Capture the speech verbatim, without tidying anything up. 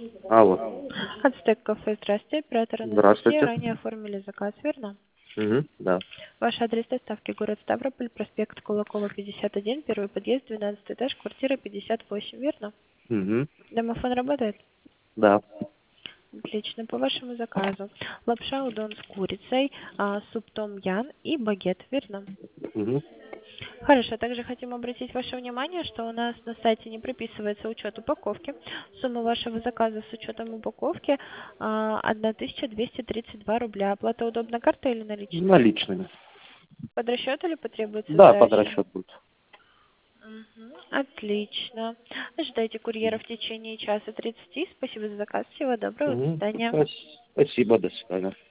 Алло. Ацтек кафе, здравствуйте. Оператор Анастасия. Здравствуйте. Ранее оформили заказ, верно? Угу, да. Ваш адрес доставки город Ставрополь, проспект Кулакова, пятьдесят один, первый подъезд, двенадцатый этаж, квартира пятьдесят восемь, верно? Угу, Домофон работает? да. Отлично. По вашему заказу. Лапша удон с курицей, а, суп том ян и багет, верно? Угу. Хорошо. Также хотим обратить ваше внимание, что у нас на сайте не прописывается учет упаковки. Сумма вашего заказа с учетом упаковки а, тысяча двести тридцать два рубля. Оплата удобна картой или наличными? Наличными. Под расчет или потребуется Да, под сдача? расчет будет. Мгм. Отлично. Ожидайте курьера в течение часа тридцати. Спасибо за заказ. Всего доброго. До Угу. свидания. Спасибо, до свидания.